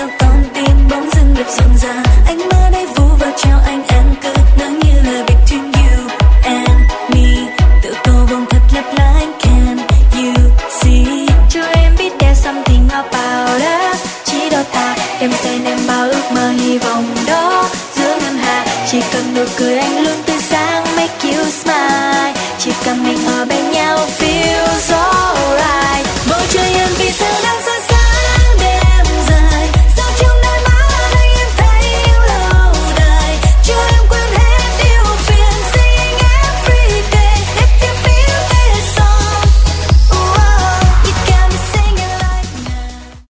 sao con tim bỗng dưng đập rộn ràng. Anh mơ đây vu vào trao anh em cứ nói như lời between you and me. Tự cầu vồng thật lấp lánh, can you see? Cho em biết there's something about us. Chỉ đôi ta em xen em bao ước mơ hy vọng đó giữa ngân hà. Chỉ cần nụ cười anh luôn tươi sáng, make you smile. Chỉ cần mình